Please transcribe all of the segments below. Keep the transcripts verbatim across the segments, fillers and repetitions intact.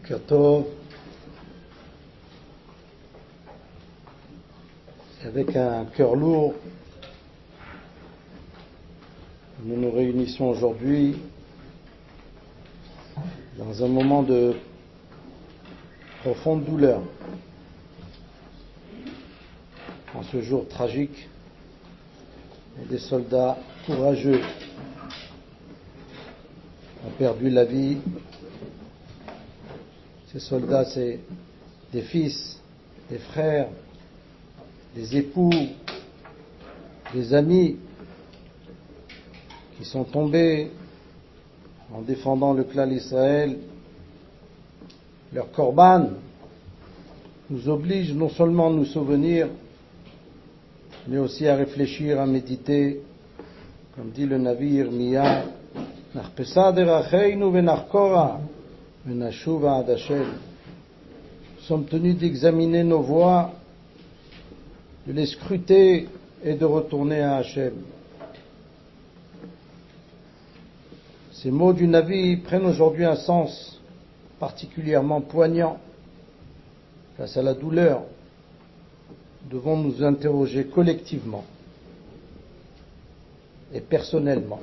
Boker Tov. Et avec un cœur lourd, nous nous réunissons aujourd'hui dans un moment de profonde douleur. En ce jour tragique, des soldats courageux ont perdu la vie. Ces soldats, c'est des fils, des frères, des époux, des amis qui sont tombés en défendant le clan d'Israël. Leur korban nous oblige non seulement à nous souvenir, mais aussi à réfléchir, à méditer, comme dit le Navi Yirmiya, Nachpesa deracheinu venachkora venashuva ad Hashem. Nous sommes tenus d'examiner nos voies, de les scruter et de retourner à Hashem. Ces mots du Navi prennent aujourd'hui un sens particulièrement poignant face à la douleur. Nous devons nous interroger collectivement et personnellement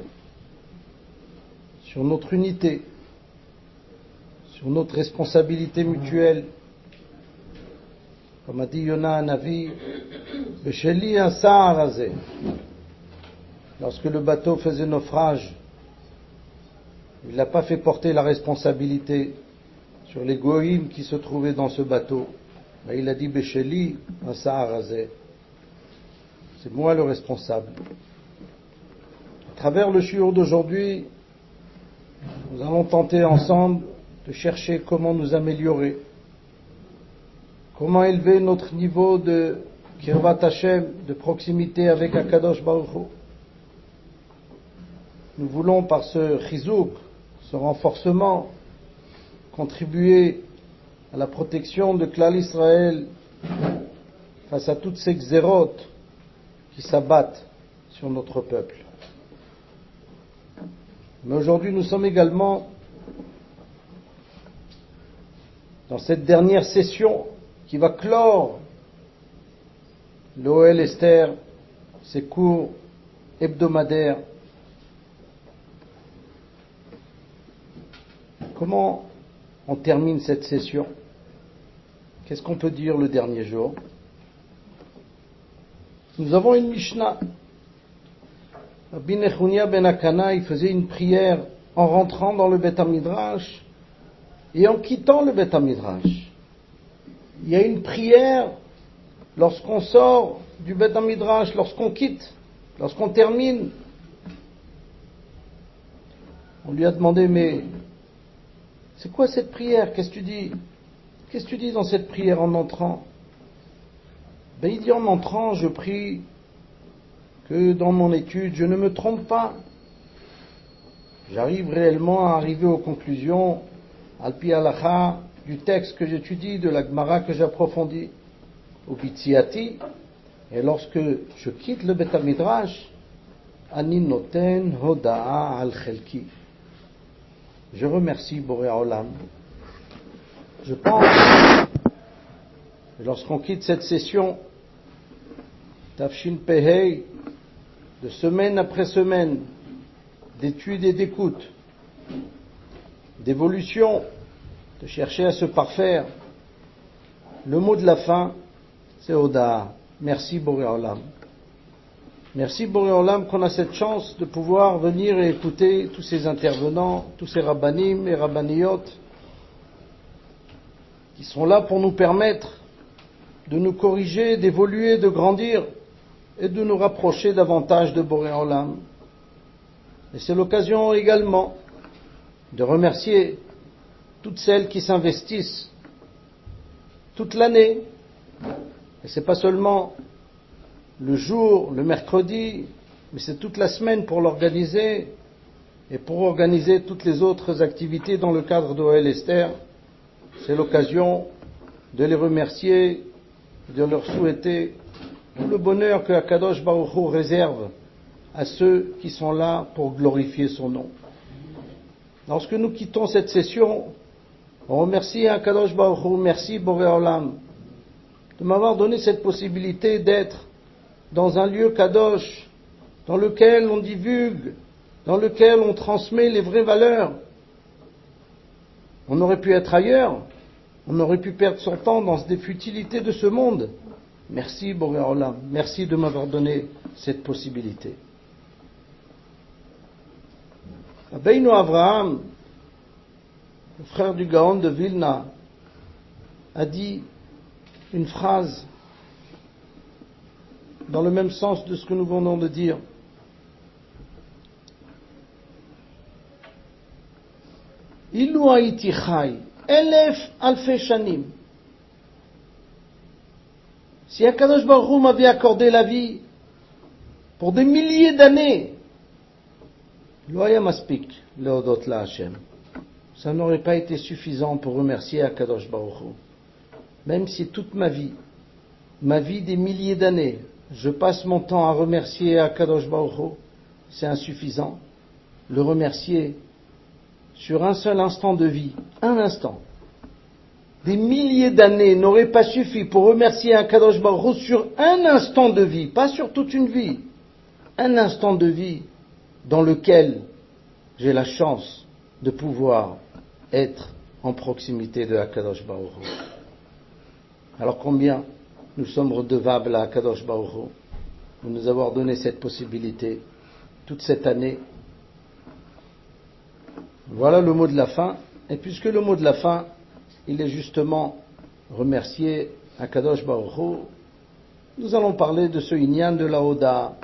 sur notre unité, sur notre responsabilité mutuelle. Comme a dit Yona Navi, Besheli Asar Hazeh, lorsque le bateau faisait naufrage, il n'a pas fait porter la responsabilité sur les goïms qui se trouvaient dans ce bateau. Mais il a dit Besheli Asar Hazeh, c'est moi le responsable. À travers le shiur d'aujourd'hui, nous allons tenter ensemble de chercher comment nous améliorer, comment élever notre niveau de Kirvat Hashem, de proximité avec Akadosh Baruch Hu. Nous voulons par ce chizouk, ce renforcement, contribuer à la protection de Klal Israël face à toutes ces xérotes qui s'abattent sur notre peuple. Mais aujourd'hui, nous sommes également dans cette dernière session qui va clore le Ohel Esther, ses cours hebdomadaires. Comment on termine cette session? Qu'est-ce qu'on peut dire le dernier jour? Nous avons une Mishnah. Rabbi Nechunia ben Akana, il faisait une prière en rentrant dans le Beth HaMidrash et en quittant le Beth HaMidrash. Il y a une prière lorsqu'on sort du Beth HaMidrash, lorsqu'on quitte, lorsqu'on termine. On lui a demandé, mais c'est quoi cette prière? Qu'est-ce que tu dis? Qu'est-ce que tu dis dans cette prière en entrant? Ben, il dit, en entrant, je prie que dans mon étude, je ne me trompe pas. J'arrive réellement à arriver aux conclusions, al-pi halacha, du texte que j'étudie, de la Gemara que j'approfondis, au bitziati. Et lorsque je quitte le Beth HaMidrash, ani noten hoda'a al chelki. Je remercie Boré Olam. Je pense, lorsqu'on quitte cette session, Tafshin Pehei, de semaine après semaine, d'études et d'écoute, d'évolution, de chercher à se parfaire, le mot de la fin, c'est Oda. Merci Boré Olam. Merci Boré Olam qu'on a cette chance de pouvoir venir et écouter tous ces intervenants, tous ces rabbanim et rabbaniyot qui sont là pour nous permettre de nous corriger, d'évoluer, de grandir et de nous rapprocher davantage de Boré Olam. Et c'est l'occasion également de remercier toutes celles qui s'investissent toute l'année. Et c'est pas seulement le jour, le mercredi, mais c'est toute la semaine pour l'organiser et pour organiser toutes les autres activités dans le cadre d'Ohel Esther. C'est l'occasion de les remercier, de leur souhaiter tout le bonheur que Akadosh Baruch Hu réserve à ceux qui sont là pour glorifier son nom. Lorsque nous quittons cette session, On remercie Akadosh Baruch Hu, merci Boré Olam, de m'avoir donné cette possibilité d'être dans un lieu Kadosh, dans lequel on divulgue, dans lequel on transmet les vraies valeurs. On aurait pu être ailleurs, on aurait pu perdre son temps dans des futilités de ce monde. Merci Boré Olam, merci de m'avoir donné cette possibilité. Rabbeinu Avraham, le frère du Gaon de Vilna, a dit une phrase dans le même sens de ce que nous venons de dire. Ilu haïti chai, elef alfe shanim. Si Akadosh Baruch Hu m'avait accordé la vie pour des milliers d'années, lo haya maspik leodot la Hashem. Ça n'aurait pas été suffisant pour remercier Akadosh Baruch Hu. Même si toute ma vie, ma vie des milliers d'années, je passe mon temps à remercier Akadosh Baruch Hu, c'est insuffisant. Le remercier sur un seul instant de vie, un instant, des milliers d'années n'auraient pas suffi pour remercier Akadosh Baruch Hu sur un instant de vie, pas sur toute une vie, un instant de vie dans lequel j'ai la chance de pouvoir être en proximité de Akadosh Baruch Hu. Alors combien nous sommes redevables à Akadosh Baruch Hu de nous avoir donné cette possibilité toute cette année. Voilà le mot de la fin. Et puisque le mot de la fin, il est justement remercier Akadosh Baruch Hu, nous allons parler de ce inyan de la Hoda.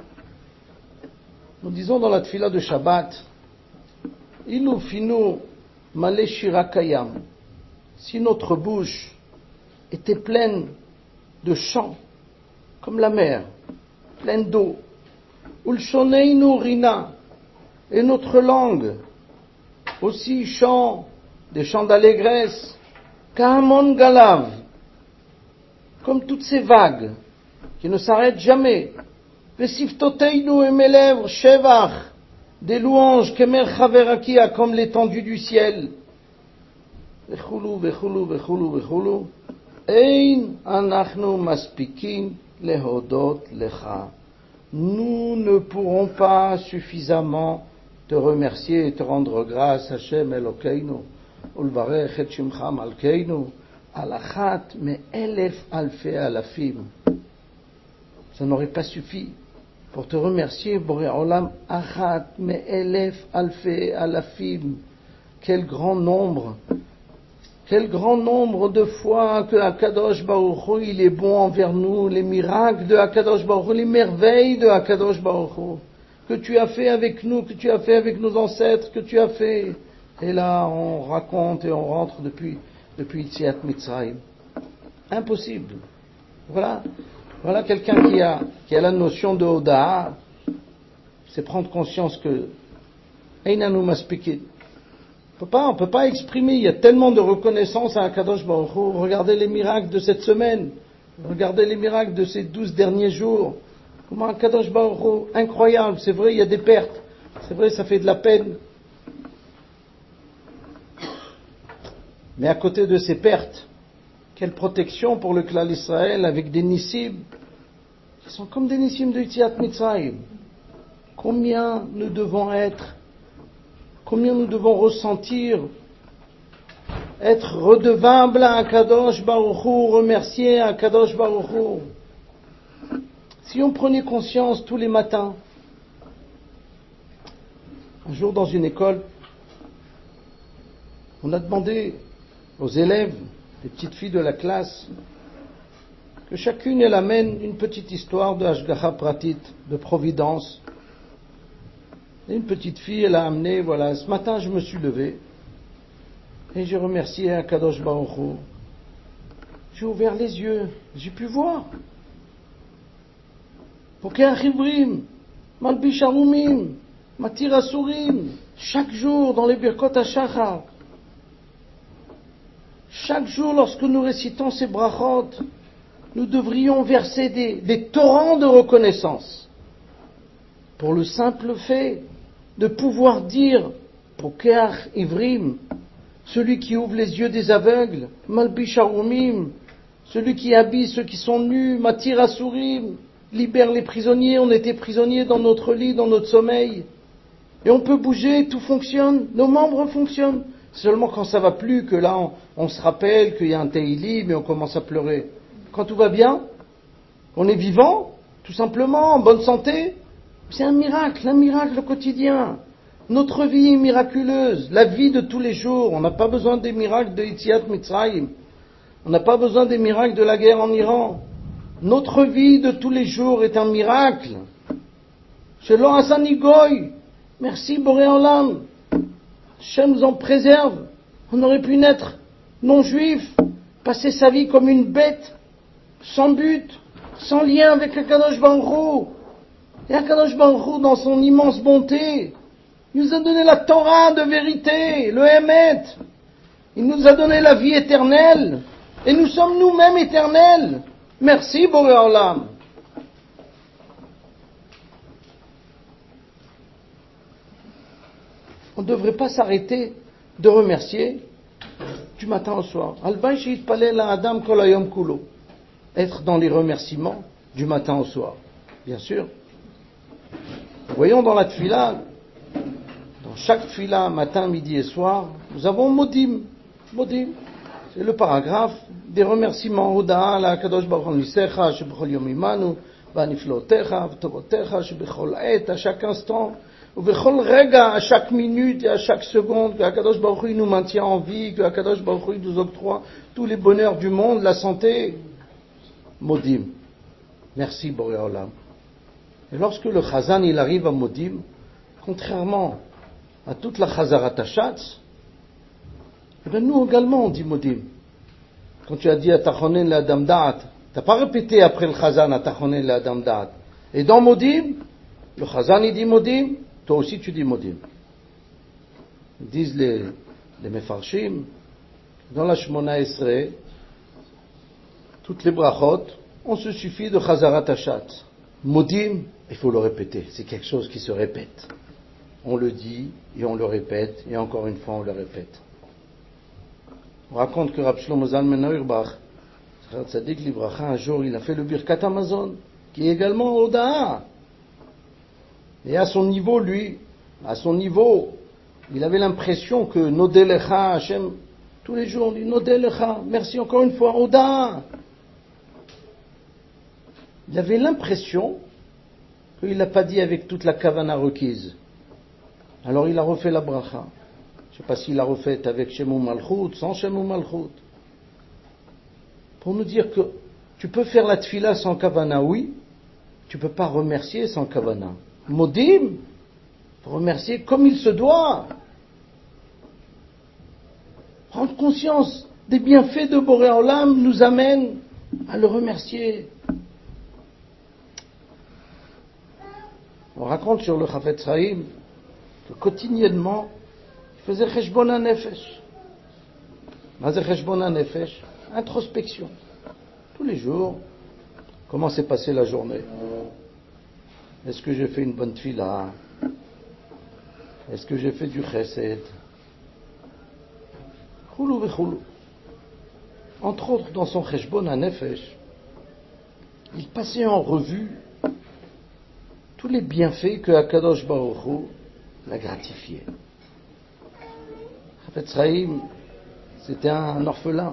Nous disons dans la tfila de Shabbat, Ilu finu malé shira kayam. Si notre bouche était pleine de chants, comme la mer, pleine d'eau, ulshoneinu rina, et notre langue aussi chant, des chants d'allégresse, kahamon galav, comme toutes ces vagues qui ne s'arrêtent jamais, vesiftoteinu et mes lèvres shevach, des louanges kemer chaverakia, comme l'étendue du ciel, vechulu vechulu vechulu vechulu. Ein anachnu maspikin lehodot lecha. Nous ne pourrons pas suffisamment te remercier et te rendre grâce, Hashem Elokeinu, ulvarech et shimcha malkeinu, alachat me elef alfe alafim. Ça n'aurait pas suffi pour te remercier, Boré Olam, achat me elef alfe alafim. Quel grand nombre! Quel grand nombre de fois que Akadosh Baruch Hu, il est bon envers nous, les miracles de Akadosh Baruch Hu, les merveilles de Akadosh Baruch Hu, que tu as fait avec nous, que tu as fait avec nos ancêtres, que tu as fait. Et là, on raconte et on rentre depuis, depuis Yetziat Mitzrayim. Impossible. Voilà. Voilà quelqu'un qui a, qui a la notion de Hoda'a, c'est prendre conscience que Einanu Maspikit. On peut pas, on peut pas exprimer, il y a tellement de reconnaissance à Akadosh Baruch Hu. Regardez les miracles de cette semaine, regardez les miracles de ces douze derniers jours. Comment Akadosh Baruch Hu, incroyable, c'est vrai, il y a des pertes, c'est vrai, ça fait de la peine. Mais à côté de ces pertes, quelle protection pour le clan d'Israël avec des nissim qui sont comme des nissim de Yetziat Mitzrayim. Combien nous devons être Combien nous devons ressentir, être redevables à Akadosh Baruch Hu, remercier Akadosh Baruch Hu. Si on prenait conscience tous les matins, un jour dans une école, on a demandé aux élèves, les petites filles de la classe, que chacune elle amène une petite histoire de Hashgacha Pratit, de providence. Et une petite fille, elle a amené, voilà, ce matin je me suis levé et j'ai remercié Akadosh Baruch Hu. J'ai ouvert les yeux, j'ai pu voir. Pokeach Ivrim, Malbish Arumim, Matir Asurim, chaque jour dans les Birkot HaShachar, chaque jour lorsque nous récitons ces brachot, nous devrions verser des, des torrents de reconnaissance pour le simple fait de pouvoir dire Pokeach Ivrim, celui qui ouvre les yeux des aveugles, Malbish Harumim, celui qui habille ceux qui sont nus, Matir Asurim, libère les prisonniers. On était prisonniers dans notre lit, dans notre sommeil. Et on peut bouger, tout fonctionne, nos membres fonctionnent. Seulement quand ça va plus, que là on, on se rappelle qu'il y a un Tehillim mais on commence à pleurer. Quand tout va bien, on est vivant, tout simplement, en bonne santé, c'est un miracle, un miracle quotidien. Notre vie est miraculeuse, la vie de tous les jours. On n'a pas besoin des miracles de Yetziat Mitzrayim. On n'a pas besoin des miracles de la guerre en Iran. Notre vie de tous les jours est un miracle. Shelo Asani Goy. Merci Boré Olam. Hachem nous en préserve. On aurait pu naître non-juif, passer sa vie comme une bête, sans but, sans lien avec Akadosh Baruch Hu. Et Akadosh Baruch Hu, dans son immense bonté, il nous a donné la Torah de vérité, le Emet. Il nous a donné la vie éternelle. Et nous sommes nous-mêmes éternels. Merci Boré Olam. On ne devrait pas s'arrêter de remercier du matin au soir. Être dans les remerciements du matin au soir. Bien sûr. Voyons dans la tfila, dans chaque tfila, matin, midi et soir, nous avons modim. Modim. C'est le paragraphe des remerciements. Hoda la Kadosh Baruch Hu Nisecha, Shebechol Yom Imanu, Vaniflotecha, V'tovotecha, Shebechol Et, à chaque instant. Bechol Rega, à chaque minute et à chaque seconde, que Akadosh Baruch Hu nous maintient en vie, que Akadosh Baruch Hu nous octroie tous les bonheurs du monde, la santé. Modim. Merci Boré Olam. Et lorsque le Chazan il arrive à Modim, contrairement à toute la Chazarat Hashatz, eh bien nous également on dit Modim. Quand tu as dit Atachonen le Adam Da'at, tu n'as pas répété après le Chazan Atachonen le Adam Da'at. Et dans Modim, le Chazan il dit Modim, toi aussi tu dis Modim. Ils disent les, les Mefarshim, dans la Shmona Esrei, toutes les brachot, on se suffit de Chazarat Hashatz. Modim, il faut le répéter, c'est quelque chose qui se répète. On le dit, et on le répète, et encore une fois on le répète. On raconte que Rab Shlomo Zalman Auerbach, Tzadik Livracha, un jour il a fait le Birkat Hamazon, qui est également Oda'a. Et à son niveau, lui, à son niveau, il avait l'impression que Nodelecha, Hachem, tous les jours on dit Nodelecha, merci encore une fois, Oda. Il avait l'impression qu'il n'a pas dit avec toute la kavana requise. Alors il a refait la bracha. Je ne sais pas s'il l'a refaite avec Shemou Malchut, sans Shemou Malchut. Pour nous dire que tu peux faire la tfila sans kavana, oui, tu ne peux pas remercier sans kavana. Modim, remercier comme il se doit. Prendre conscience des bienfaits de Boré Olam nous amène à le remercier. On raconte sur le Chafetz Chaim que quotidiennement, il faisait Cheshbon HaNefesh. Mazé Cheshbon HaNefesh, introspection. Tous les jours, comment s'est passée la journée? Est-ce que j'ai fait une bonne tfila? Est-ce que j'ai fait du chesed? Choulou v'choulou. Entre autres, dans son Cheshbon HaNefesh, il passait en revue tous les bienfaits que Akadosh Baruch Hu l'a gratifié. Chafetz Chaim, c'était un orphelin.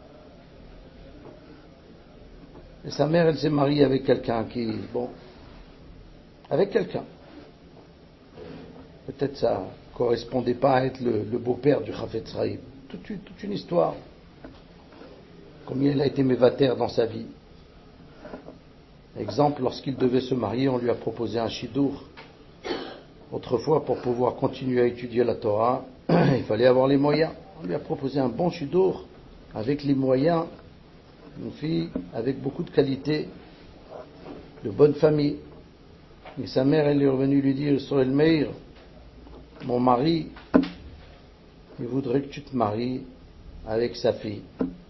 Et sa mère, elle s'est mariée avec quelqu'un qui, bon, avec quelqu'un. Peut-être ça correspondait pas à être le, le beau-père du Chafetz Chaim. Toute, toute une histoire. Combien il a été mévater dans sa vie. Exemple, lorsqu'il devait se marier, on lui a proposé un shidur. Autrefois, pour pouvoir continuer à étudier la Torah, il fallait avoir les moyens. On lui a proposé un bon shidur, avec les moyens, une fille avec beaucoup de qualité, de bonne famille. Et sa mère, elle est revenue lui dire, Sorel Meir, mon mari, il voudrait que tu te maries avec sa fille.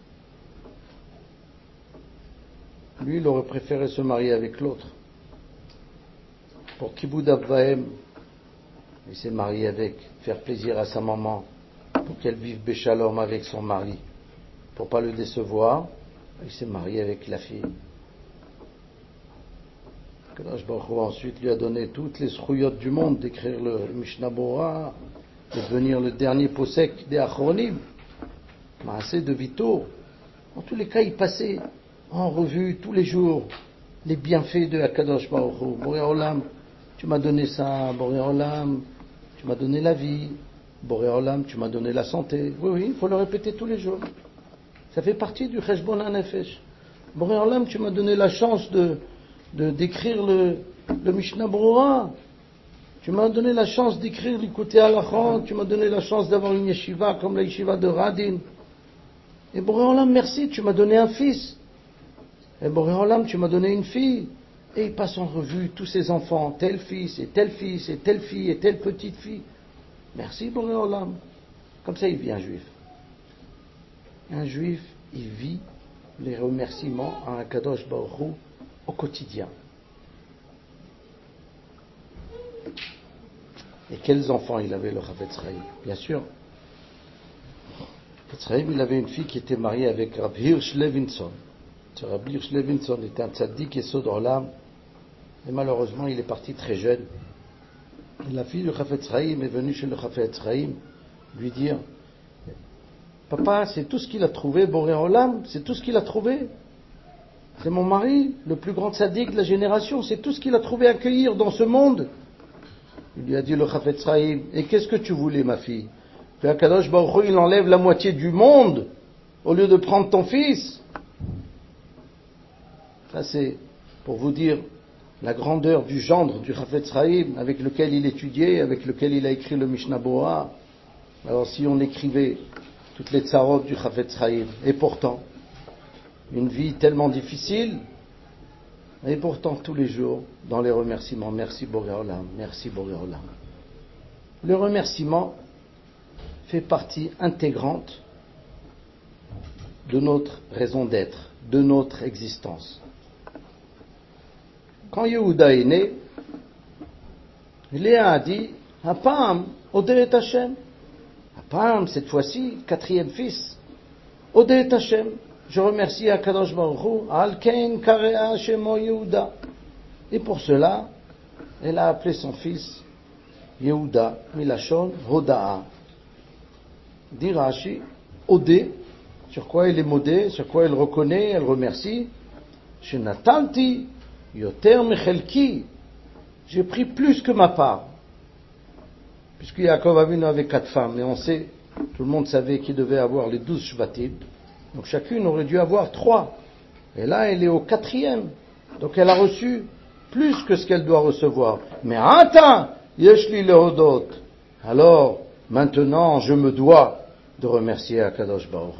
Lui, il aurait préféré se marier avec l'autre. Pour Kiboud Avvahem, il s'est marié avec, faire plaisir à sa maman. pour qu'elle vive béchalom avec son mari. Pour pas le décevoir, il s'est marié avec la fille. Kadosh Baruch Hu ensuite lui a donné toutes les zchuyot du monde d'écrire le Mishnah Bora, de devenir le dernier posek des Achronim, Maaseh de Vito. En tous les cas, il passait en revue tous les jours les bienfaits de Akadosh Baruch Hu. Boré Olam, tu m'as donné ça. Boré Olam, tu m'as donné la vie. Boré Olam, tu m'as donné la santé. Oui, oui, il faut le répéter tous les jours. Ça fait partie du Cheshbon HaNefesh. Boré Olam, tu m'as donné la chance de, de d'écrire le, le Mishnah Brura. Tu m'as donné la chance d'écrire l'Ikutei Halachot. Tu m'as donné la chance d'avoir une yeshiva comme la yeshiva de Radin. Et Boré Olam, merci, tu m'as donné un fils. Et Boré Olam, tu m'as donné une fille. Et il passe en revue tous ses enfants, tel fils, et tel fils, et telle fille, et telle petite fille. Merci Boré Olam. Comme ça, il vit un juif. Un juif, il vit les remerciements à un Kadosh Baruch Hu au quotidien. Et quels enfants il avait, le Chafetz Chaim? Bien sûr. Chafetz Chaim, il avait une fille qui était mariée avec Rabbi Hirsch Levinson. Ce Rabbi Hirsch Levinson était un tzaddik Yesod Olam, et malheureusement il est parti très jeune. Et la fille du Chafetz Chaim est venue chez le Chafetz Chaim lui dire: papa, c'est tout ce qu'il a trouvé, Boré Olam, c'est tout ce qu'il a trouvé. C'est mon mari, le plus grand tzaddik de la génération, c'est tout ce qu'il a trouvé à accueillir dans ce monde. Il lui a dit, le Chafetz Chaim: et qu'est-ce que tu voulais, ma fille? Que Akadosh Baruch Hu, il enlève la moitié du monde au lieu de prendre ton fils. Ça, c'est pour vous dire la grandeur du gendre du Chafetz Chaim avec lequel il étudiait, avec lequel il a écrit le Mishnah Bora. Alors si on écrivait toutes les tsarot du Chafetz Chaim, et pourtant une vie tellement difficile, et pourtant tous les jours dans les remerciements, merci Boré Olam, merci Boré Olam. Le remerciement fait partie intégrante de notre raison d'être, de notre existence. Quand Yehuda est né, Léa a dit: Apam, Odeh et Hashem. Apam, cette fois-ci, quatrième fils. Odeh et Hashem. Je remercie Akadosh Baruch Hu, Alken Karea Shemo Yehuda. Et pour cela, elle a appelé son fils Yehuda, Milachon, Hodaa. Dit Rashi, Odeh, sur quoi elle est modée, sur quoi elle reconnaît, elle remercie. Shenatalti Yoter Mechelki, j'ai pris plus que ma part. Puisque Yaakov Avinu avait quatre femmes, et on sait, tout le monde savait qu'il devait avoir les douze shvatim, donc chacune aurait dû avoir trois. Et là, elle est au quatrième, donc elle a reçu plus que ce qu'elle doit recevoir. Mais attends, Yeshli lehodot. Alors, maintenant, je me dois de remercier Akadosh Baruch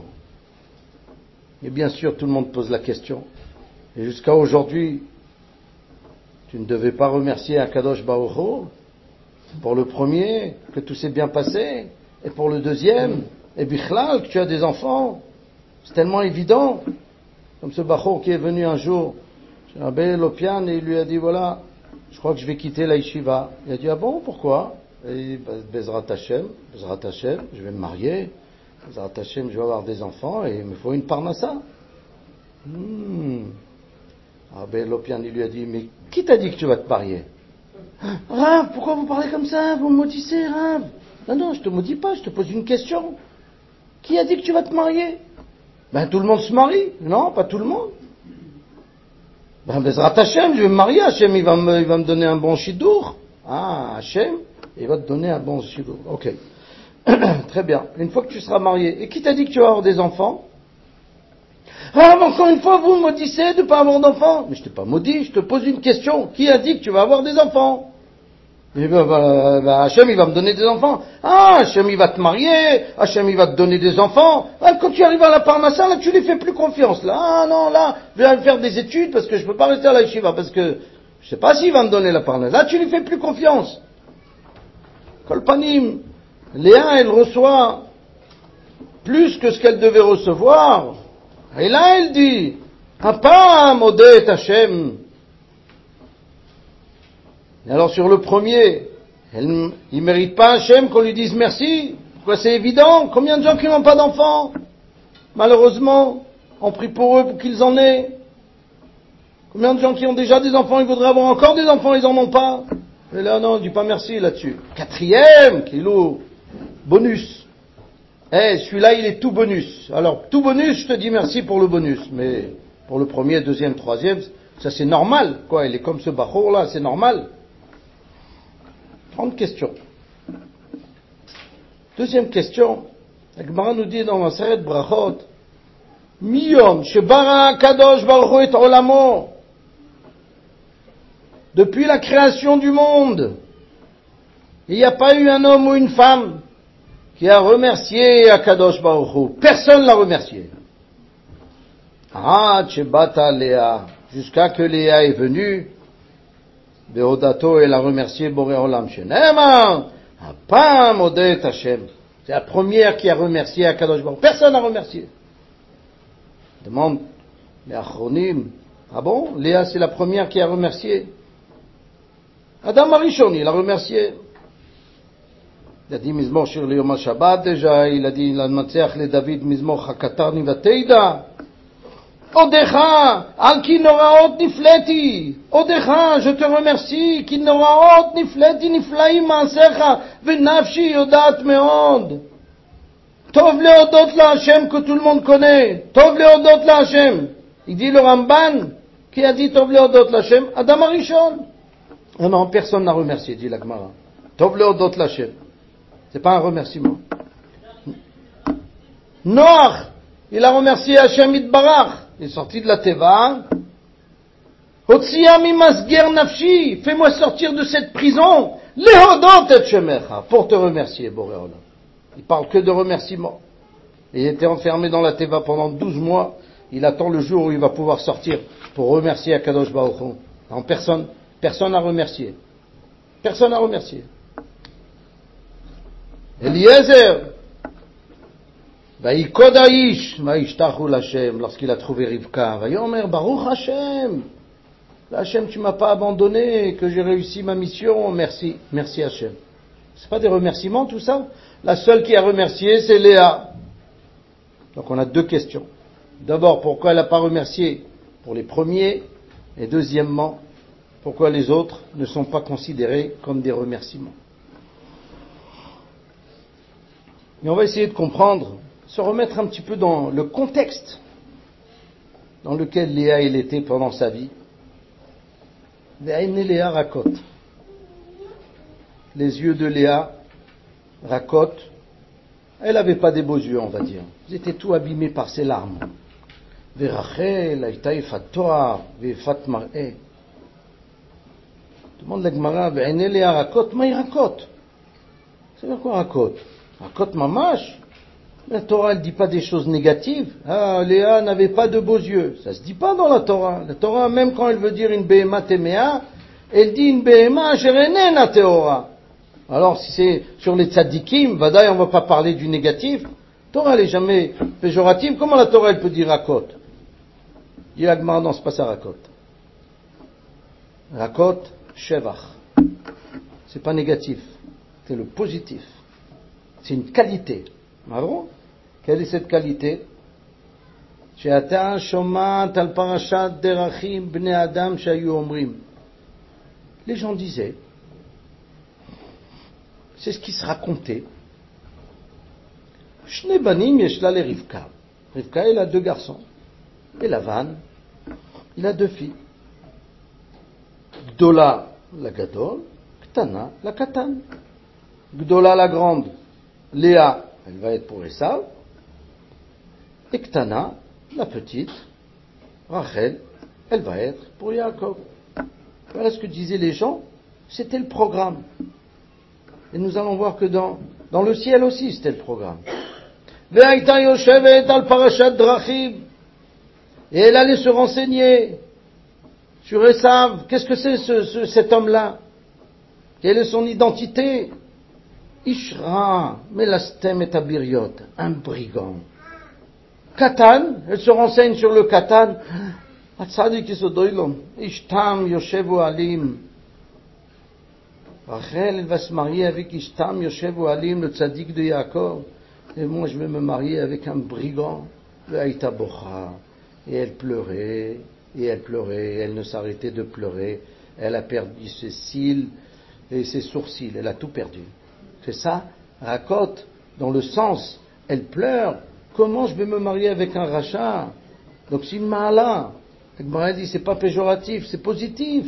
Hu. Et bien sûr, tout le monde pose la question. Et jusqu'à aujourd'hui, tu ne devais pas remercier Akadosh Baruch Hu pour le premier, que tout s'est bien passé, et pour le deuxième, et Bichlal, que tu as des enfants. C'est tellement évident. Comme ce Bachor qui est venu un jour chez Rabbi Lopian et il lui a dit: voilà, je crois que je vais quitter la yeshiva. Il a dit: ah bon, pourquoi? Il dit: Bezrat Hashem, Bezrat Hashem, je vais me marier, Bezrat Hashem, je vais avoir des enfants, et il me faut une parnassa. Hmm. Rabbi Lopian, il lui a dit: mais qui t'a dit que tu vas te marier? Rav, pourquoi vous parlez comme ça? Vous me maudissez, Rav. Non, non, je te maudis pas, je te pose une question. Qui a dit que tu vas te marier? Ben, tout le monde se marie. Non, pas tout le monde. Ben, Bezrat Hashem, je vais me marier. Hashem, il va me, il va me donner un bon chidour. Ah, Hashem, il va te donner un bon chidour. Ok. Très bien. Une fois que tu seras marié. Et qui t'a dit que tu vas avoir des enfants? Ah, encore une fois, vous me maudissez de ne pas avoir d'enfants. Mais je t'ai pas maudit, je te pose une question. Qui a dit que tu vas avoir des enfants? Et ben, ben, ben, Hachem, il va me donner des enfants. Ah, Hachem, il va te marier. Hachem, il va te donner des enfants. Ah, quand tu arrives à la Parnassa, là, tu lui fais plus confiance. Là, ah non, là, je vais faire des études parce que je peux pas rester à la yeshiva parce que je sais pas s'il va me donner la Parnassa. Là, tu lui fais plus confiance. Kolpanim, Léa, elle reçoit plus que ce qu'elle devait recevoir. Et là, elle dit: Apam, Odeh et Hashem. Et alors sur le premier, elle, il ne mérite pas Hachem qu'on lui dise merci. Quoi, c'est évident. Combien de gens qui n'ont pas d'enfants? Malheureusement, on prie pour eux pour qu'ils en aient. Combien de gens qui ont déjà des enfants, ils voudraient avoir encore des enfants, ils en ont pas. Et là, non, on dit pas merci là-dessus. Quatrième, kilo, bonus. Eh, celui-là, il est tout bonus. Alors, tout bonus, je te dis merci pour le bonus. Mais pour le premier, deuxième, troisième, ça c'est normal. Quoi, il est comme ce bachour là, c'est normal. Grande question. Deuxième question. La Gemara nous dit dans la Maseret Brachot, Miyom, Shebara Kadosh Baruch Hu et Olamo. Depuis la création du monde, il n'y a pas eu un homme ou une femme qui a remercié Akadosh Baruch Hu. Personne l'a remercié. Ah, Chebata Léa, jusqu'à que Léa est venue, Beodato, elle a remercié Boré Olam Shenema, Apam Odet Hashem. C'est la première qui a remercié Akadosh Baruch Hu. Personne n'a remercié. Demande les Achronim. Ah bon? Léa, c'est la première qui a remercié. Adam Arishon, il a remercié. Il a dit Mizmor Shir le Yom HaShabbat déjà, il a dit L'Matzeach le David Mizmor HaKatar Nivateida. Odecha, al Kinoraot Nifleti. Odecha, je te remercie, Kinoraot Nifleti Niflaim Maasecha, Venafshi Yodat Meod. Tov Leodot la Hashem que tout le monde connaît. Tov Leodot la Hashem. Il dit le Ramban, qui a dit Tov Leodot la Hashem, Adam Arishon. Non, non, personne n'a remercié, dit la Gemara. Tov Leodot la Hashem. C'est pas un remerciement. Noach, il a remercié Hashem Itbarach. Il est sorti de la Teva. Otsia mi masger nafshi, fais-moi sortir de cette prison. Lehodot et shemecha, pour te remercier, Boré Olam. Il parle que de remerciements. Il était enfermé dans la Teva pendant douze mois. Il attend le jour où il va pouvoir sortir pour remercier Akadosh Baruch Hu. En personne, personne n'a remercié. Personne n'a remercié. Eliezer, Vaïkod Aish, Vaïshtachu l'Hashem, lorsqu'il a trouvé Rivka, Vayomer Baruch Hashem. Hashem, tu m'as pas abandonné, que j'ai réussi ma mission, merci, merci Hashem. C'est pas des remerciements tout ça? La seule qui a remercié, c'est Léa. Donc on a deux questions. D'abord, pourquoi elle n'a pas remercié pour les premiers? Et deuxièmement, pourquoi les autres ne sont pas considérés comme des remerciements? Et on va essayer de comprendre, se remettre un petit peu dans le contexte dans lequel Léa elle était pendant sa vie. Léa raconte. Les yeux de Léa racontent. Elle n'avait pas des beaux yeux, on va dire. Ils étaient tout abîmés par ses larmes. Rachel הייתה יפת תואר ויפת מראה. demande la Gemara, ועיני לאה רכות, מהי רכות? Ça veut dire quoi רכות? רכות ממש? La Torah ne dit pas des choses négatives. Ah, Léa n'avait pas de beaux yeux. Ça se dit pas dans la Torah. La Torah, même quand elle veut dire une behema temea, elle dit une behema sherenena teora. Alors, si c'est sur les tzadikim, vadaï, on ne va pas parler du négatif. La Torah, elle n'est jamais péjorative. Comment la Torah, elle peut dire rakot? Il y a Gemara, non, c'est pas ça rakot. Rakot, shevach. C'est pas négatif. C'est le positif. C'est une qualité. Ah bon? Quelle est cette qualité? She'ata shomat al parashat derachim bnei adam shayu omrim. Les gens disaient, c'est ce qui se racontait. Shne banim yeshla le Rivka. Rivka, il a deux garçons. Et Lavan, il a deux filles. Gdola, la gadol, Ktana, la katan. Gdola, la grande, Léa, elle va être pour Esav. Et Ktana, la petite, Rachel, elle va être pour Yaakov. Voilà ce que disaient les gens, c'était le programme. Et nous allons voir que dans, dans le ciel aussi, c'était le programme. Ve'aïta yoshevet al parashat drachim. Et elle allait se renseigner sur Esav. Qu'est-ce que c'est ce, ce, cet homme-là? Quelle est son identité? Ishra, melastem et abiriot, un brigand. Katan, elle se renseigne sur le Katan. Atzadik isodoilom, ishtam yoshevu alim. Rachel, elle va se marier avec Ishtam, Yoshev ou Alim, le tzaddik de Yaakov. Et moi, je vais me marier avec un brigand. Ve'aïta bocha. Et elle pleurait, et elle pleurait, et elle ne s'arrêtait de pleurer. Elle a perdu ses cils et ses sourcils. Elle a tout perdu. C'est ça, Rakot, dans le sens, elle pleure. Comment je vais me marier avec un rachat? Donc c'est une ma'ala. La Gemara dit, c'est pas péjoratif, c'est positif.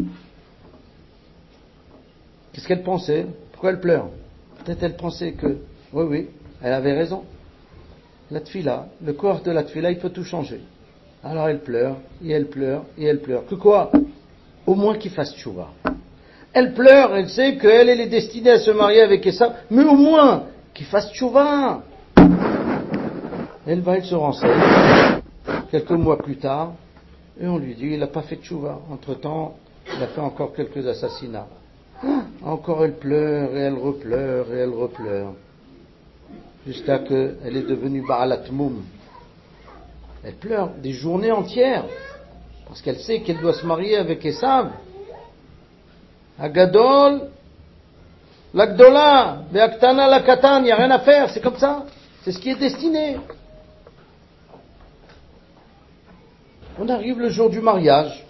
Qu'est-ce qu'elle pensait? Pourquoi elle pleure? Peut-être elle pensait que, oui, oui, elle avait raison. La tfila, le corps de la tfila, il peut tout changer. Alors elle pleure, et elle pleure, et elle pleure. Que quoi? Au moins qu'il fasse tchouva. Elle pleure, elle sait qu'elle, elle est destinée à se marier avec Esav, mais au moins qu'il fasse tchouva. Elle va, elle se renseigne. Quelques mois plus tard, et on lui dit, il n'a pas fait tchouva. Entre-temps, il a fait encore quelques assassinats. Encore elle pleure, et elle repleure, et elle repleure. Jusqu'à qu'elle est devenue Ba'alat Moum. Elle pleure des journées entières, parce qu'elle sait qu'elle doit se marier avec Esav. Agadol, l'Agdola, Be'aktana, la Katan, il n'y a rien à faire, c'est comme ça. C'est ce qui est destiné. On arrive le jour du mariage.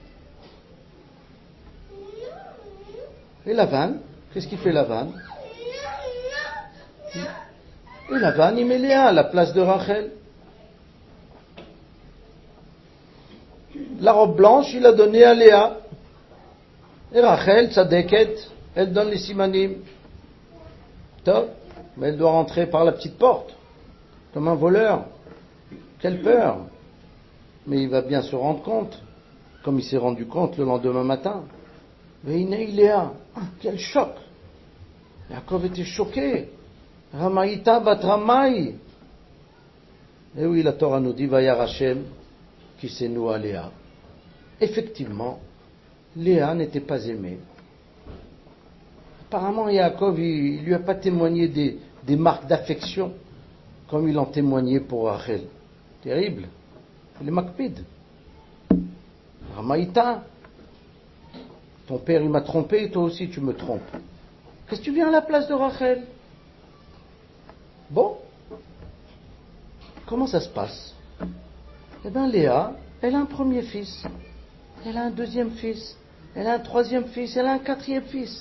Et Lavan, qu'est-ce qu'il fait Lavan? Et Lavan, il met Léa à la place de Rachel. La robe blanche, il a donné à Léa. Et Rachel, tzadeket, elle donne les simanim. Top, mais elle doit rentrer par la petite porte, comme un voleur. Quelle peur! Mais il va bien se rendre compte, comme il s'est rendu compte le lendemain matin. Mais il est Léa. Ah, quel choc! Yaakov était choqué. Ramaïta bat Ramaï. Et oui, la Torah nous dit, Vayar Hashem, qui s'est noué à Léa. Effectivement, Léa n'était pas aimée. Apparemment, Yaakov, il ne lui a pas témoigné des, des marques d'affection, comme il en témoignait pour Rachel. Terrible. Il est makpid. Ramaïta, ton père il m'a trompé, toi aussi tu me trompes. Qu'est-ce que tu viens à la place de Rachel? Bon, comment ça se passe? Eh bien Léa, elle a un premier fils, elle a un deuxième fils, elle a un troisième fils, elle a un quatrième fils.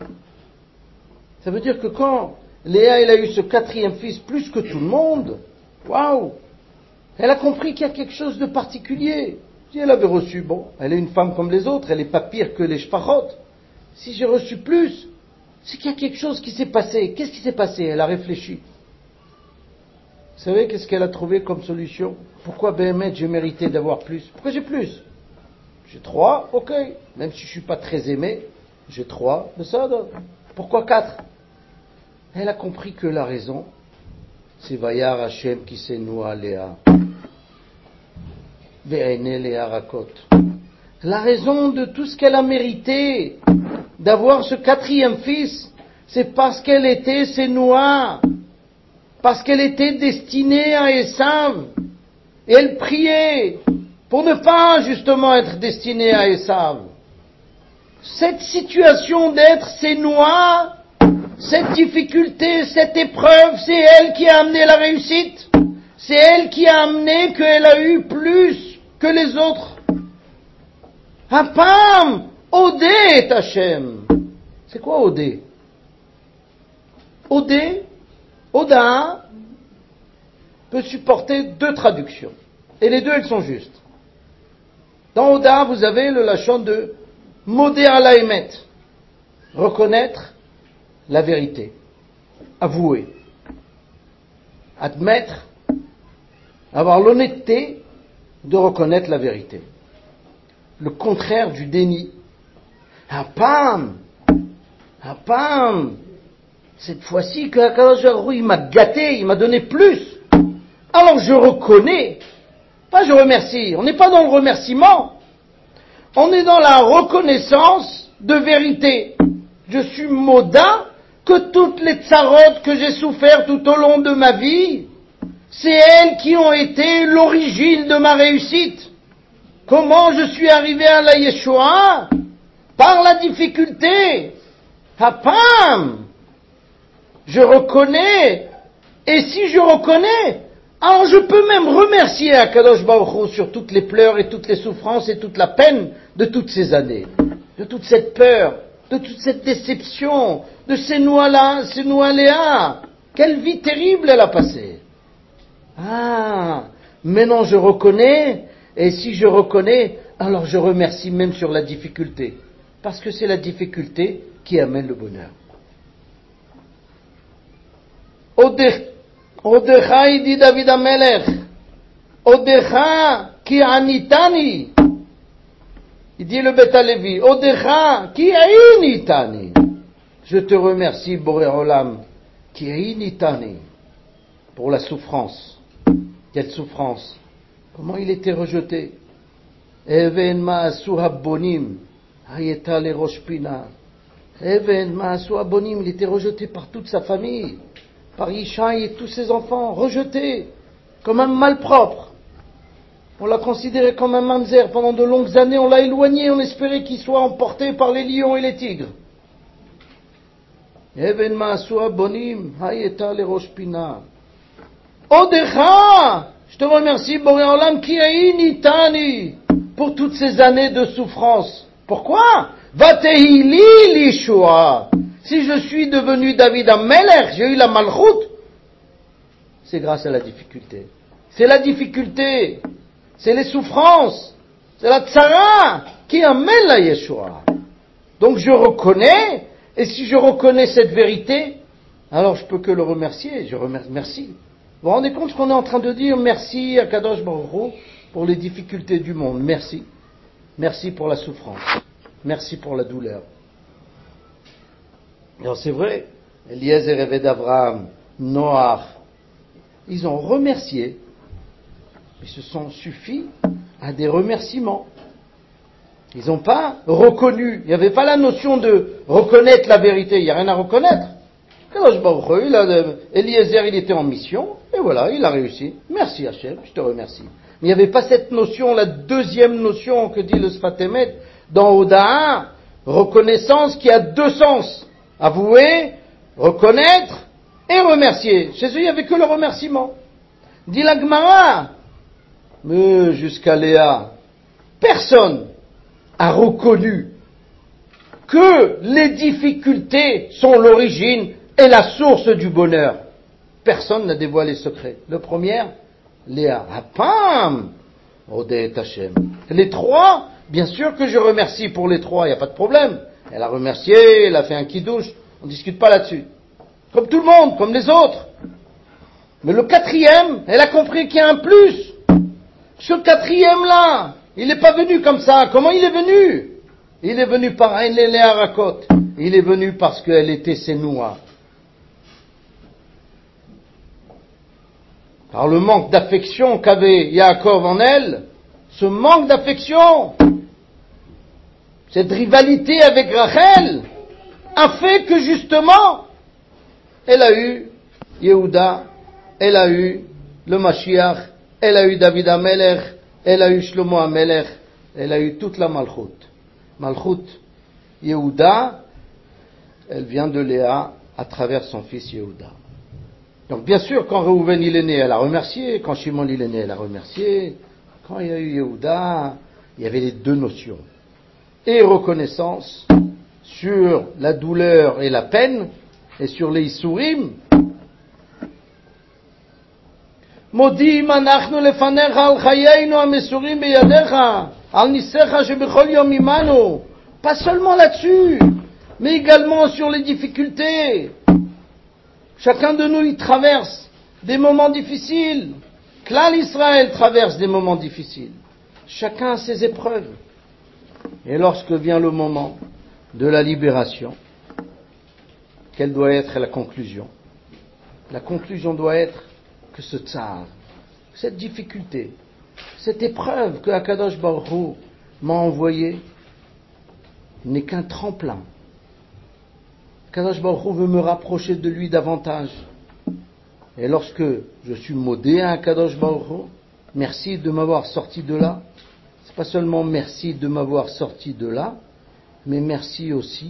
Ça veut dire que quand Léa elle a eu ce quatrième fils plus que tout le monde, waouh, elle a compris qu'il y a quelque chose de particulier. Si elle avait reçu, bon, elle est une femme comme les autres, elle n'est pas pire que les shpachot. Si j'ai reçu plus, c'est qu'il y a quelque chose qui s'est passé. Qu'est-ce qui s'est passé? Elle a réfléchi. Vous savez qu'est-ce qu'elle a trouvé comme solution? Pourquoi B M j'ai mérité d'avoir plus? Pourquoi j'ai plus? J'ai trois, ok. Même si je ne suis pas très aimé, j'ai trois, mais ça donne. Pourquoi quatre? Elle a compris que la raison, c'est Vayar Hashem qui s'est noué à Léa. Ve'ene Léa Rakot. La raison de tout ce qu'elle a mérité d'avoir ce quatrième fils, c'est parce qu'elle était Sénoua, parce qu'elle était destinée à Esav. Et elle priait pour ne pas justement être destinée à Esav. Cette situation d'être Sénoua, cette difficulté, cette épreuve, c'est elle qui a amené la réussite. C'est elle qui a amené qu'elle a eu plus que les autres. Apam, Odé est Hachem. C'est quoi Odé? Odé, Oda, peut supporter deux traductions. Et les deux, elles sont justes. Dans Oda, vous avez le lachon de Modé ala emet, reconnaître la vérité, avouer, admettre, avoir l'honnêteté de reconnaître la vérité. Le contraire du déni. Ah pam, ah pam, cette fois-ci que Akadosh Baruch Hu, il m'a gâté, il m'a donné plus. Alors je reconnais, pas je remercie, on n'est pas dans le remerciement, on est dans la reconnaissance de vérité. Je suis moda que toutes les tsarotes que j'ai souffert tout au long de ma vie, c'est elles qui ont été l'origine de ma réussite. Comment je suis arrivé à la Yeshua? Par la difficulté. Hapam, je reconnais, et si je reconnais, alors je peux même remercier Akadosh Baruch Hu sur toutes les pleurs et toutes les souffrances et toute la peine de toutes ces années, de toute cette peur, de toute cette déception, de ces noix-là, ces noix-léa. Quelle vie terrible elle a passée. Ah, maintenant je reconnais, et si je reconnais, alors je remercie même sur la difficulté, parce que c'est la difficulté qui amène le bonheur. Odecha, il dit David Amelech, Odecha ki anitani, il dit le Beth Alevi, Odecha ki ainitani, je te remercie Boré Olam, ki ainitani, pour la souffrance. Quelle souffrance, comment il était rejeté. Even ma'asu habonim, hayeta le rosh pina. Even ma'asu habonim, il était rejeté par toute sa famille, par Yishai et tous ses enfants, rejeté comme un malpropre. On l'a considéré comme un mamzer pendant de longues années, on l'a éloigné, on espérait qu'il soit emporté par les lions et les tigres. Even ma'asu habonim, hayeta le rosh pina. Odecha, je te remercie, Boré Olam, ki ainitani, pour toutes ces années de souffrance. Pourquoi? Vatehili lishua. Si je suis devenu David Amelech, j'ai eu la malchoute, c'est grâce à la difficulté. C'est la difficulté, c'est les souffrances, c'est la tsara qui amène la Yeshua. Donc je reconnais, et si je reconnais cette vérité, alors je peux que le remercier. Je remercie. Merci. Vous vous rendez compte qu'on est en train de dire merci à Kadosh Baruch Hu pour les difficultés du monde. Merci. Merci pour la souffrance. Merci pour la douleur. Alors c'est vrai, Eliezer et d'Abraham, Noach, ils ont remercié. Ils se sont suffis à des remerciements. Ils n'ont pas reconnu. Il n'y avait pas la notion de reconnaître la vérité. Il n'y a rien à reconnaître. Kadosh Baruch Hu, il a, Eliezer, il était en mission, et voilà, il a réussi. Merci Hachem, je te remercie. Mais il n'y avait pas cette notion, la deuxième notion que dit le Sfat Emet, dans Oda'a, reconnaissance qui a deux sens. Avouer, reconnaître et remercier. Chez eux, il n'y avait que le remerciement. Dit la Gemara, mais jusqu'à Léa, personne a reconnu que les difficultés sont l'origine et la source du bonheur. Personne n'a dévoilé le secret. Le premier, Léa. Apam, Odeh Hashem. Les trois, bien sûr que je remercie pour les trois, il n'y a pas de problème. Elle a remercié, elle a fait un kidouche, on ne discute pas là-dessus. Comme tout le monde, comme les autres. Mais le quatrième, elle a compris qu'il y a un plus. Ce quatrième-là, il n'est pas venu comme ça. Comment il est venu? Il est venu par Ein Léa Rakot. Il est venu parce qu'elle était Sénoua. Par le manque d'affection qu'avait Yaakov en elle, ce manque d'affection, cette rivalité avec Rachel, a fait que justement, elle a eu Yehuda, elle a eu le Mashiach, elle a eu David Amelech, elle a eu Shlomo Amelech, elle a eu toute la Malchut. Malchut Yehuda, elle vient de Léa à travers son fils Yehuda. Donc bien sûr, quand Reuven il est né, elle a remercié. Quand Shimon il est né, elle a remercié. Quand il y a eu Yehuda, il y avait les deux notions. Et reconnaissance sur la douleur et la peine, et sur les Issourim. Modim anachnu lefanecha al chayenu amesurim beyadecha, al nisecha shebechol yom imanu. Pas seulement là-dessus, mais également sur les difficultés. Chacun de nous, il traverse des moments difficiles. Klal Israël traverse des moments difficiles. Chacun a ses épreuves. Et lorsque vient le moment de la libération, quelle doit être la conclusion? La conclusion doit être que ce tsar, cette difficulté, cette épreuve que Akadosh Baruch Hu m'a envoyée n'est qu'un tremplin. Akadosh Baruch Hu veut me rapprocher de lui davantage. Et lorsque je suis modé à Akadosh Baruch Hu, merci de m'avoir sorti de là. C'est pas seulement merci de m'avoir sorti de là, mais merci aussi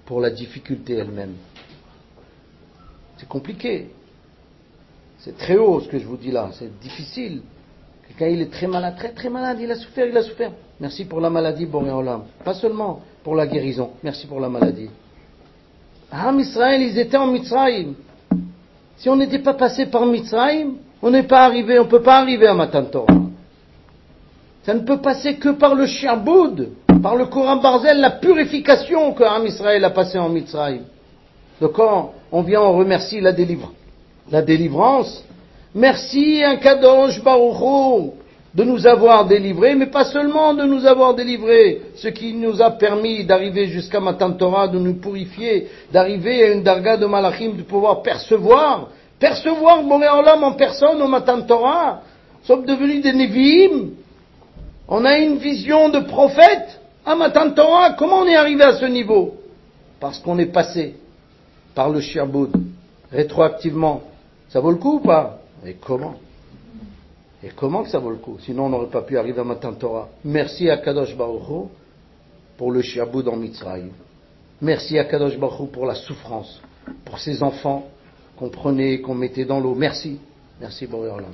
pour la difficulté elle-même. C'est compliqué. C'est très haut ce que je vous dis là, c'est difficile. Quelqu'un il est très malade, très très malade, il a souffert, il a souffert. Merci pour la maladie, Boré Olam. Pas seulement pour la guérison, merci pour la maladie. Ah, Israël, ils étaient en Mitzrayim. Si on n'était pas passé par Mitzrayim, on n'est pas arrivé, on ne peut pas arriver à Matan Torah. Ça ne peut passer que par le Shi'boud, par le Koran Barzel, la purification que Am Israël a passé en Mitzrayim. Donc quand on vient, on remercie la délivrance. La délivrance. Merci un Kadosh Baruch Hu de nous avoir délivrés, mais pas seulement de nous avoir délivrés, ce qui nous a permis d'arriver jusqu'à Matan Torah, de nous purifier, d'arriver à une darga de Malachim, de pouvoir percevoir, percevoir Boré Olam en personne au Matan Torah. Nous sommes devenus des Nevi'im. On a une vision de prophète à Matan Torah. Comment on est arrivé à ce niveau? Parce qu'on est passé par le Shi'boud, rétroactivement. Ça vaut le coup ou pas? Et comment? Et comment que ça vaut le coup? Sinon on n'aurait pas pu arriver à Matan Torah. Merci à Kadosh Baruch Hu pour le Shi'boud en Mitzrayim. Merci à Kadosh Baruch Hu pour la souffrance, pour ses enfants qu'on prenait, qu'on mettait dans l'eau. Merci. Merci Boré Olam.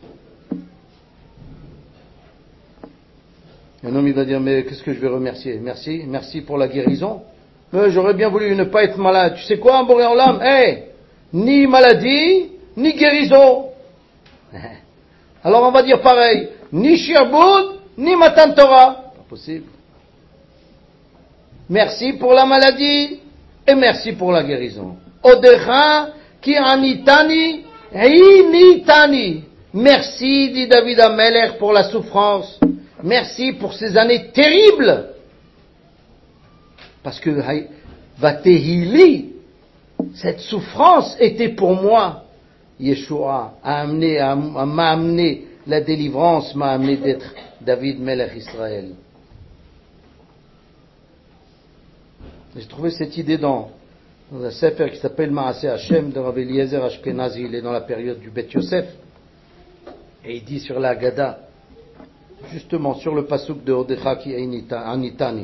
Un homme il va dire, mais qu'est-ce que je vais remercier? Merci, merci pour la guérison. Mais j'aurais bien voulu ne pas être malade. Tu sais quoi, Boré Olam? Eh, hey, ni maladie, ni guérison. Alors on va dire pareil, ni Shi'boud, ni Matan Torah. Pas possible. Merci pour la maladie et merci pour la guérison. Odecha ki anitani initani. Merci, dit David Amelech, pour la souffrance. Merci pour ces années terribles. Parce que Vatehili, cette souffrance était pour moi. Yeshua a amené, a, m'a amené la délivrance, m'a amené d'être David Melech Israël. J'ai trouvé cette idée dans, dans un sefer qui s'appelle Maaseh Hashem de Rav Eliezer Ashkenazi. Il est dans la période du Bet Yosef. Et il dit sur la Haggadah, justement sur le pasuk de Odecha ki anitani.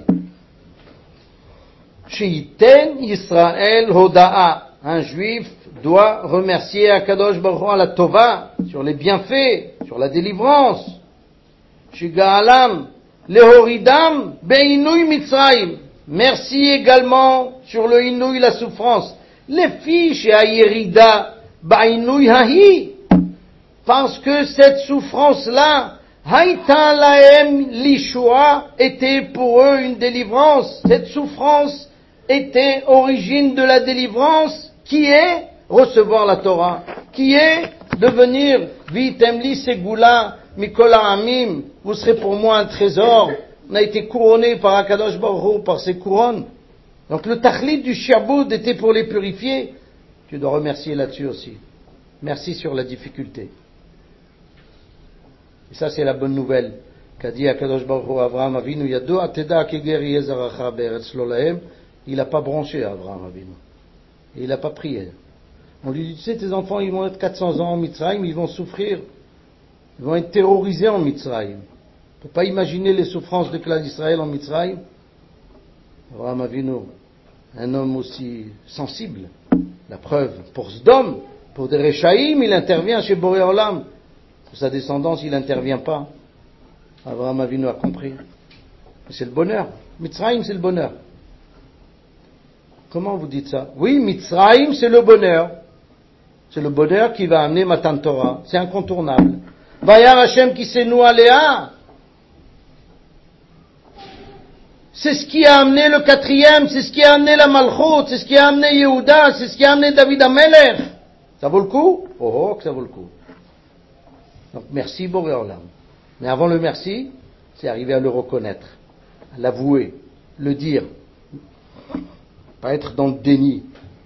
Sheiten Yisrael Hoda'a. Un juif doit remercier Akadosh Baruch Hu à la Tova, sur les bienfaits, sur la délivrance. Shiga'alam lehoridam be'inui Mitzrayim. Merci également sur le inouï, la souffrance. Les fiches à Yerida ba'inui hahi. Parce que cette souffrance-là, haïta lahem lishua, était pour eux une délivrance. Cette souffrance était origine de la délivrance, qui est recevoir la Torah, qui est devenir vitemli segula mikola amim. Vous serez pour moi un trésor. On a été couronné par Akadosh Baruch Hu, par ses couronnes. Donc le tachlit du Shi'boud était pour les purifier. Tu dois remercier là-dessus aussi. Merci sur la difficulté. Et ça c'est la bonne nouvelle qu'a dit Akadosh Baruch Hu à Avraham Avinu. Yado ateda keger yezaracha be'eretz lo lahem. Il n'a pas branché Avraham Avinu. Et il n'a pas prié. On lui dit, tu sais, tes enfants, ils vont être quatre cents ans en Mitzrayim, ils vont souffrir. Ils vont être terrorisés en Mitzrayim. On ne peut pas imaginer les souffrances de clan d'Israël en Mitzrayim. Avraham Avinu, un homme aussi sensible. La preuve, pour Sdom, pour des Rechaïm, il intervient chez Boré Olam. Pour sa descendance, il n'intervient pas. Avraham Avinu a compris. C'est le bonheur. Mitzrayim, c'est le bonheur. Comment vous dites ça? Oui, Mitzrayim, c'est le bonheur. C'est le bonheur qui va amener Matan Torah. C'est incontournable. Vayar Hashem qui s'est noué Léa. C'est ce qui a amené le quatrième, c'est ce qui a amené la Malchut, c'est ce qui a amené Yehuda, c'est ce qui a amené David Amelech. Ça vaut le coup? Oh, oh, que ça vaut le coup. Donc, merci Boré Olam. Mais avant le merci, c'est arriver à le reconnaître, à l'avouer, le dire. Pas être dans le déni.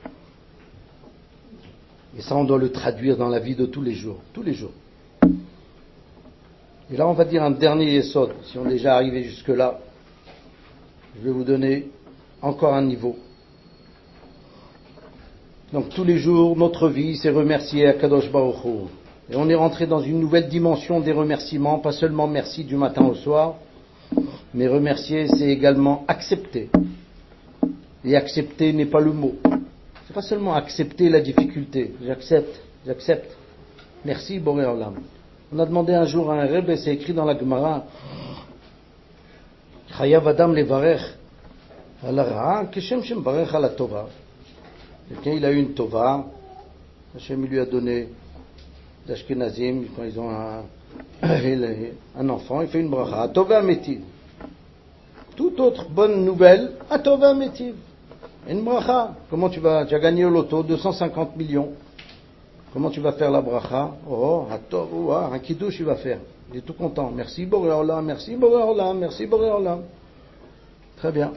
Et ça, on doit le traduire dans la vie de tous les jours. Tous les jours. Et là, on va dire un dernier yesod. Si on est déjà arrivé jusque-là, je vais vous donner encore un niveau. Donc, tous les jours, notre vie, c'est remercier Akadosh Baruch Hu. Et on est rentré dans une nouvelle dimension des remerciements. Pas seulement merci du matin au soir, mais remercier, c'est également accepter. Et accepter n'est pas le mot. C'est pas seulement accepter la difficulté. J'accepte, j'accepte. Merci, Boré Olam. On a demandé un jour à un Rebbe, c'est écrit dans la Gemara, Chayav Adam levarech al hara keshem shemevarech al tova. Quelqu'un, il a eu une tova, Hachem lui a donné d'Ashkenazim, quand ils ont un, un enfant, il fait une bracha, tova metiv. Toute autre bonne nouvelle, tova metiv. Une bracha. Comment tu vas, tu as gagné au loto deux cent cinquante millions. Comment tu vas faire la bracha? Oh, oh, un kiddush il va faire. Il est tout content. Merci Boré Olam, merci Boré Olam, merci Boré Olam. Très bien.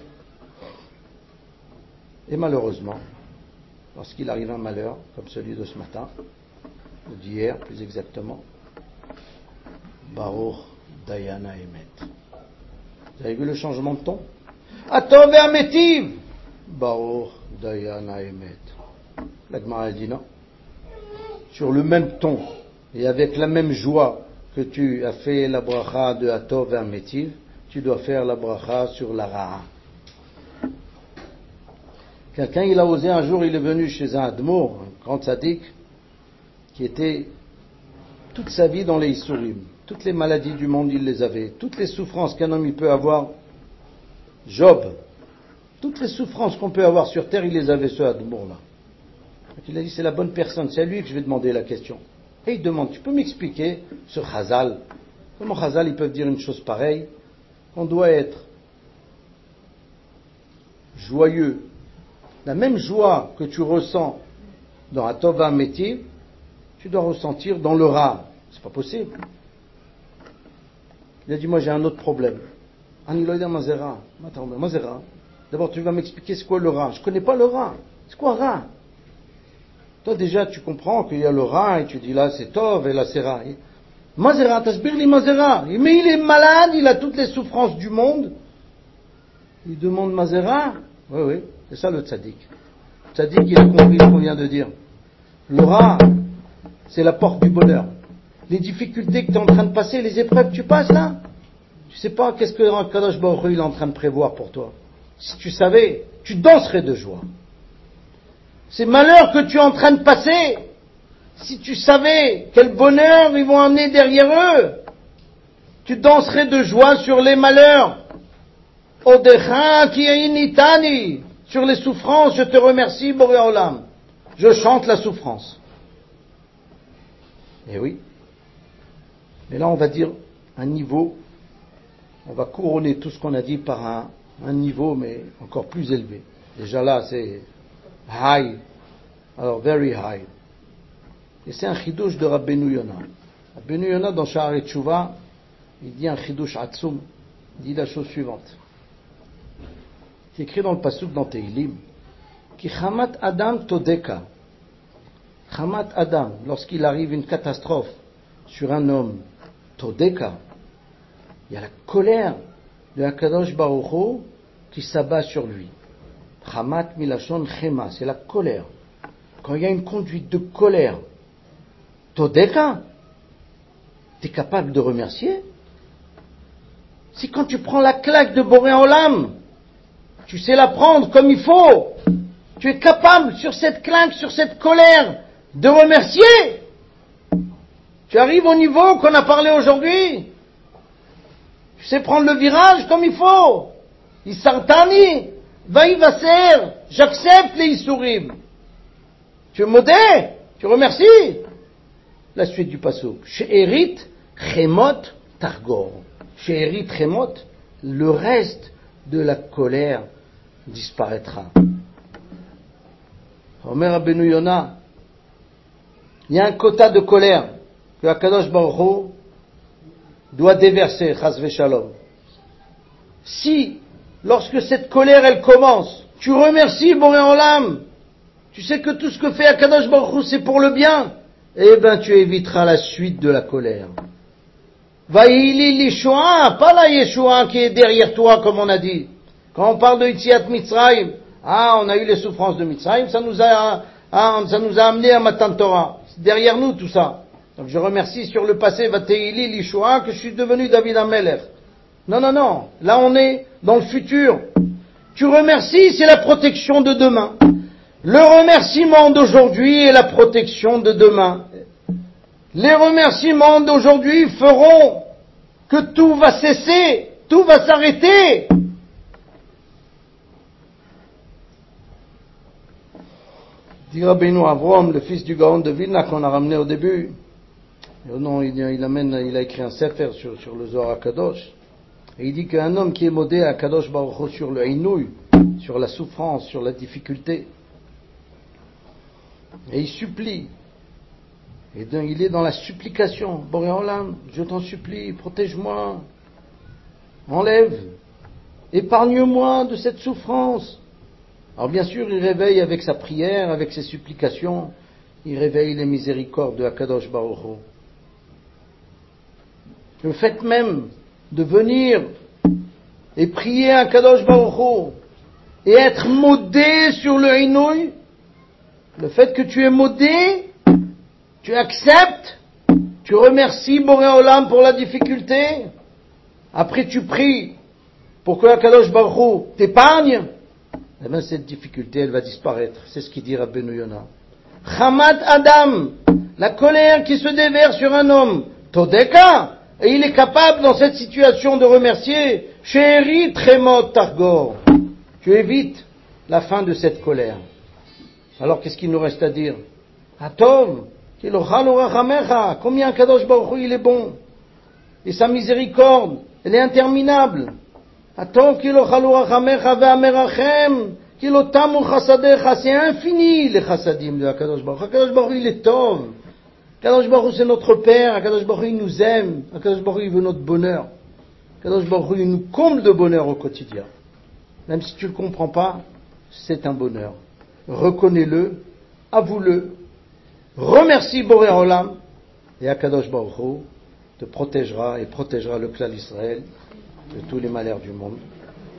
Et malheureusement, lorsqu'il arrive un malheur, comme celui de ce matin, ou d'hier plus exactement, Baruch Dayana Emet. Vous avez vu le changement de ton? Atov et Ametiv. Baruch Dayana Emet. La Gemara dit non. Sur le même ton et avec la même joie que tu as fait la bracha de Atov et Ametiv, tu dois faire la bracha sur la Ra'a. Quelqu'un, il a osé un jour, il est venu chez un Admour, un grand tzaddik, qui était toute sa vie dans les Issourim. Toutes les maladies du monde, il les avait. Toutes les souffrances qu'un homme il peut avoir, Job, toutes les souffrances qu'on peut avoir sur terre, il les avait, ce Admour-là. Donc il a dit, c'est la bonne personne, c'est à lui que je vais demander la question. Et il demande, tu peux m'expliquer ce Chazal? Comment Chazal, ils peuvent dire une chose pareille? On doit être joyeux. La même joie que tu ressens dans Atova Metiv, tu dois ressentir dans le Ra. C'est pas possible. Il a dit, moi j'ai un autre problème. Aniloïda Mazera. Attends, Mazera. D'abord, tu vas m'expliquer c'est quoi le Ra. Je connais pas le Ra. C'est quoi Ra? Toi déjà, tu comprends qu'il y a le Ra et tu dis là c'est Tov et là c'est Ra. Mazera, tasbirli Mazera. Mais il est malade, il a toutes les souffrances du monde. Il demande Mazera. Oui, oui, c'est ça le tzaddik. Le tzaddik, il a compris ce qu'on vient de dire. Le Ra, c'est la porte du bonheur. Les difficultés que tu es en train de passer, les épreuves que tu passes là, tu sais pas qu'est-ce que Kadosh Baruch Hu il est en train de prévoir pour toi. Si tu savais, tu danserais de joie. Ces malheurs que tu es en train de passer, si tu savais quel bonheur ils vont amener derrière eux, tu danserais de joie sur les malheurs. Odecha ki initani, sur les souffrances, je te remercie, Boré Olam. Je chante la souffrance. Eh oui. Mais là, on va dire un niveau, on va couronner tout ce qu'on a dit par un, un niveau, mais encore plus élevé. Déjà là, c'est high, alors very high. Et c'est un chidouche de Rabbeinu Yona. Rabbeinu Yona, dans Sha'ar Tshuva, il dit un chidouche atzum, il dit la chose suivante. C'est écrit dans le pasuk dans Teilim, qui chamat Adam todeka. Chamat Adam, lorsqu'il arrive une catastrophe sur un homme, todeka, il y a la colère de Hakadosh Baruch Hu qui s'abat sur lui. Chamat milashon chema, c'est la colère. Quand il y a une conduite de colère, todeka, tu es capable de remercier. Si quand tu prends la claque de Boré Olam, tu sais la prendre comme il faut, tu es capable sur cette claque, sur cette colère, de remercier. Tu arrives au niveau qu'on a parlé aujourd'hui. Tu sais prendre le virage comme il faut. Isartani, vaïvaser, j'accepte les Issourim. Tu es modé, tu remercies. La suite du pasuk. She'erit chemot targor. She'erit chemot, le reste de la colère disparaîtra. Omer Rabbeinu Yona, il y a un quota de colère que Hakadosh Baruch Hu doit déverser, chas v'shalom. Si, lorsque cette colère elle commence, tu remercies Boré Olam, tu sais que tout ce que fait Hakadosh Baruch Hu c'est pour le bien, eh ben tu éviteras la suite de la colère. Vaïli l'Yeshua, pas la Yeshua qui est derrière toi comme on a dit. Quand on parle de Yetziat Mitzrayim, ah, on a eu les souffrances de Mitzrayim, ça nous a, ah, ça nous a amené à Matan Torah. C'est derrière nous tout ça. Donc je remercie sur le passé, Vateili l'Yeshua, que je suis devenu David Amelech. Non, non, non. Là on est dans le futur. Tu remercies, c'est la protection de demain. Le remerciement d'aujourd'hui est la protection de demain. Les remerciements d'aujourd'hui feront que tout va cesser, tout va s'arrêter. Dit Rabbeinu Avram, le fils du Gaon de Vilna qu'on a ramené au début. Non, il, il, amène, il a écrit un sefer sur, sur le Zohar HaKadosh. Et il dit qu'un homme qui est modé à Kadosh Baruch Hu sur le Inouï, sur la souffrance, sur la difficulté, et il supplie, et donc il est dans la supplication. Boré Olam, je t'en supplie, protège-moi, enlève, épargne-moi de cette souffrance. Alors bien sûr, il réveille avec sa prière, avec ses supplications, il réveille les miséricordes de Akadosh Baruch Hu. Le fait même de venir et prier à Akadosh Baruch Hu et être modé sur le Inouï, le fait que tu es modé, tu acceptes, tu remercies Boré Olam pour la difficulté, après tu pries pour que Akadosh Baruch Hu t'épargne, eh bien cette difficulté elle va disparaître. C'est ce qu'il dit Rabbeinu Yonah. Hamad Adam, la colère qui se déverse sur un homme, Todeka, et il est capable dans cette situation de remercier, Chéri Tremot Targor, tu évites la fin de cette colère. Alors qu'est-ce qu'il nous reste à dire? Atov, combien Kadosh Baruch Hu il est bon, et sa miséricorde, elle est interminable. Atov, c'est infini les chassadim de Kadosh Baruch Hu. Kadosh Baruch Hu il est tov. Kadosh Baruch Hu c'est notre Père. Kadosh Baruch Hu il nous aime. Kadosh Baruch Hu il veut notre bonheur. Kadosh Baruch Hu il nous comble de bonheur au quotidien. Même si tu ne le comprends pas, c'est un bonheur. Reconnais-le, avoue-le, remercie Boré Olam, et Akadosh Baruch Hu te protégera et protégera le clan d'Israël de tous les malheurs du monde.